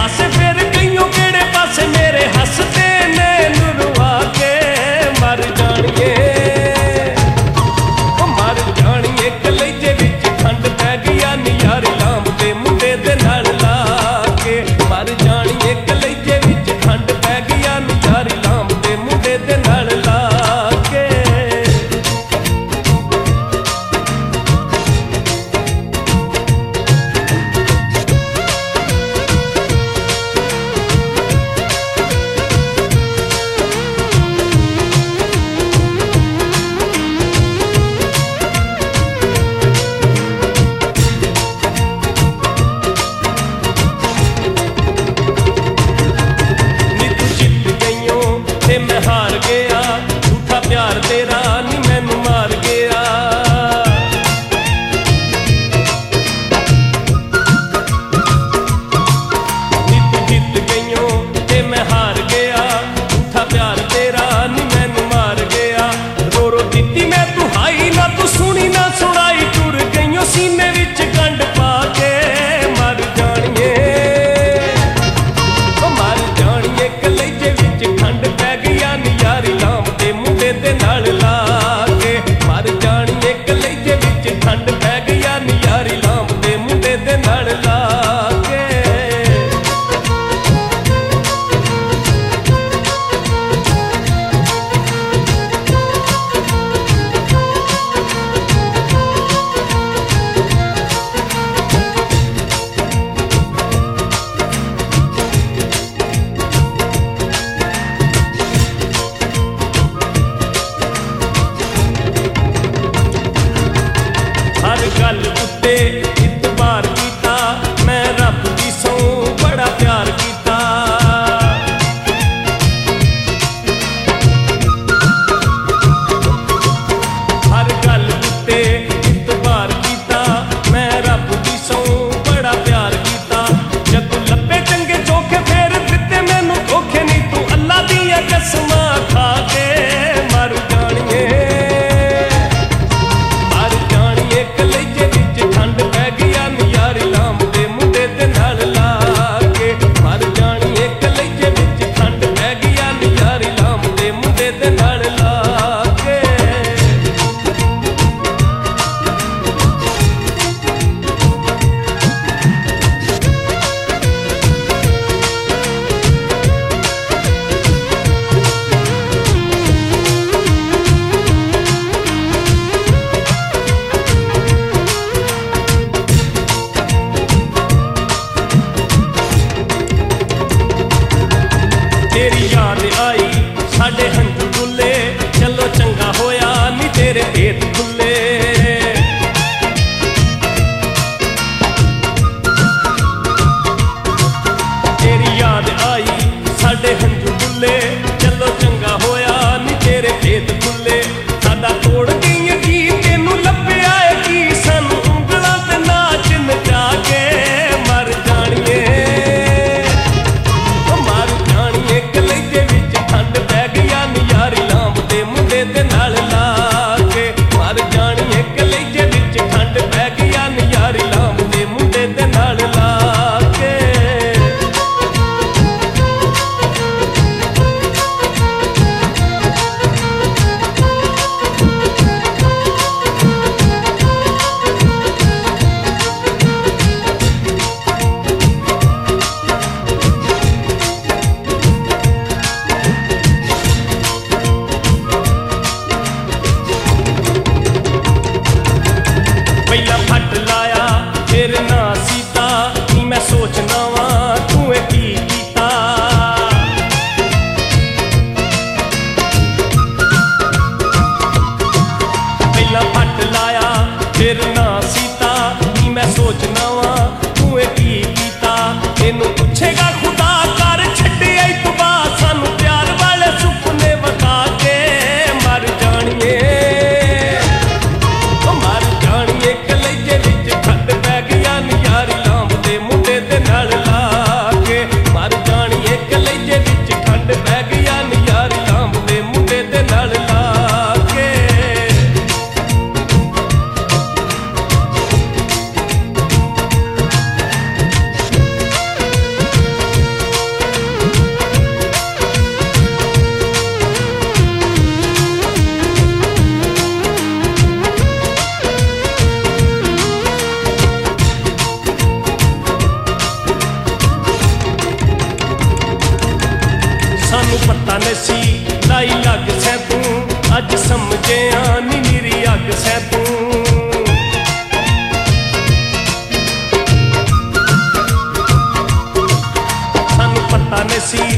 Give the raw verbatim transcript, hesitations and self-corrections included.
पासे फिर गईयों केड़े पासे मेरे हसते नैन रुआ के मर जानिए मर जानिए कलेजे विच खंड पै गया नी यारी लांब दे मुंडे दे नाल ला के मर जानिए कलेजे विच खंड पै गया नी यारी लांब दे मुंडे दे नाल ला के मैं हार गया झूठा प्यार तेरा नी मैनू मार गया नी तू जित गईयों ते मैं हार गया झूठा प्यार तेरा नी मैनू मार गया रो रो दित्ती मैं तू हाई ना तू सुनी ना सुनाई टुर गईयों सीने विच गंढ पा के मर जानिए मर जानिए कलेजे विच खंड पै गया नी यारी लांब दे मुंडे दे नाल ला के मर जानिए कलेजे विच खंड पै गया नी यारी लांब दे मुंडे दे नाल ला के हर गल उत्ते इतबार कीता मैं रब दी सौं बड़ा प्यार कीता हर गल उत्ते इतबार कीता मैं रब दी सौं बड़ा प्यार कीता जदों लब्बे चंगे चोखे फेर दित्ते मैनू धोखे नी तू अल्लाह दियां कसमां खा के मर जानिए कलेजे विच खंड पै गया नी यारी लांब दे मुंडे दे नाल ला के मर जानिए कलेजे विच खंड पै गया नी यारी लांब दे मुंडे दे नाल ला के तेरी याद आई साडे हंझू डुले चलो चंगा होया नी तेरे भेद खुले तेरी याद आई साडे हंझू डुले चलो चंगा होया नी तेरे भेद खुले साडा तोड़ गई की तेनू लभ्या की सानू उंगलां ते नाच नचा के मर जानिए कलेजे विच खंड पै गया नी ਸੀ